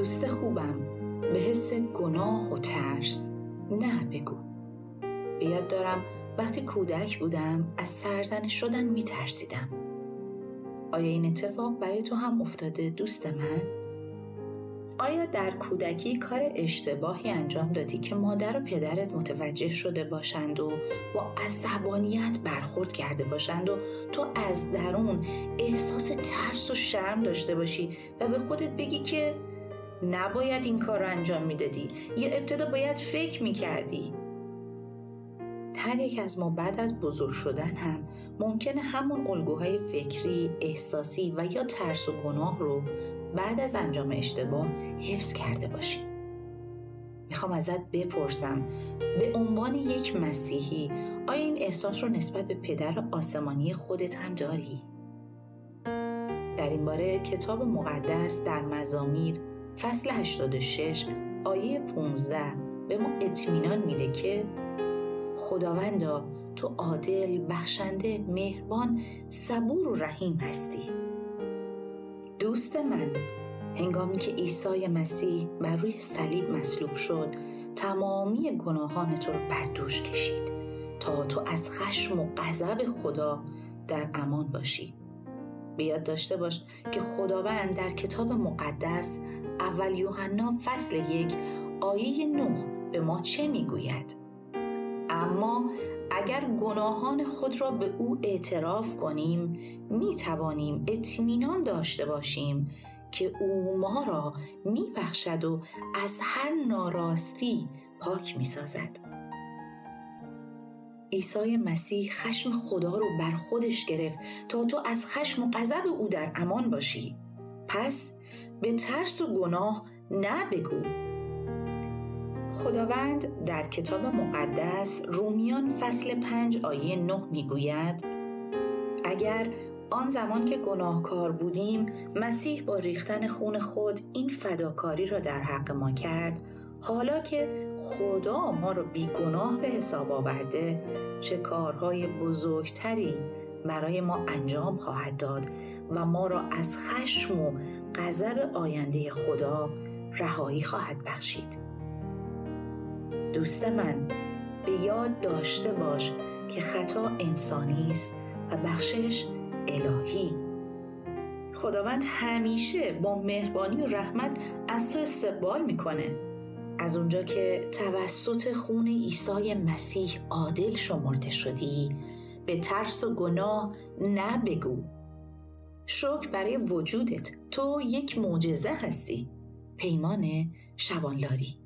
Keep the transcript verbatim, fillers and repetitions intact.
دوست خوبم، به حس گناه و ترس نه بگو. به یاد دارم وقتی کودک بودم از سرزنش شدن می ترسیدم. آیا این اتفاق برای تو هم افتاده دوست من؟ آیا در کودکی کار اشتباهی انجام دادی که مادر و پدرت متوجه شده باشند و با عصبانیت برخورد کرده باشند و تو از درون احساس ترس و شرم داشته باشی و به خودت بگی که نباید این کار رو انجام میدادی یا ابتدا باید فکر میکردی؟ هر یک از ما بعد از بزرگ شدن هم ممکنه همون الگوهای فکری، احساسی و یا ترس و گناه رو بعد از انجام اشتباه حفظ کرده باشیم. میخوام ازت بپرسم به عنوان یک مسیحی آیا این احساس رو نسبت به پدر آسمانی خودت هم داری؟ در این باره کتاب مقدس در مزامیر فصل هشتاد و شش آیه پانزده به ما اطمینان میده که خداوندا تو عادل، بخشنده، مهربان، صبور و رحیم هستی. دوست من، هنگامی که عیسی مسیح بر روی صلیب مصلوب شد تمامی گناهان تو رو بر دوش کشید تا تو از خشم و غضب خدا در امان باشی. به یاد داشته باش که خداوند در کتاب مقدس اول یوحنا فصل یک آیه نه به ما چه میگوید؟ اما اگر گناهان خود را به او اعتراف کنیم می توانیم اطمینان داشته باشیم که او ما را می بخشد و از هر ناراستی پاک می سازد. عیسی مسیح خشم خدا رو بر خودش گرفت تا تو از خشم و غضب او در امان باشی. پس به ترس و گناه نه بگو. خداوند در کتاب مقدس رومیان فصل پنج آیه نه میگوید اگر آن زمان که گناهکار بودیم مسیح با ریختن خون خود این فداکاری را در حق ما کرد، حالا که خدا ما را بی گناه به حساب آورده چه کارهای بزرگتری برای ما انجام خواهد داد و ما را از خشم و غضب آینده خدا رهایی خواهد بخشید. دوست من، به یاد داشته باش که خطا انسانی است و بخشش الهی. خداوند همیشه با مهربانی و رحمت از تو استقبال میکنه. از اونجا که توسط خون عیسی مسیح عادل شمرده شدی، به ترس و گناه نه بگو. شکر برای وجودت، تو یک معجزه هستی. پیمان شبانلاری.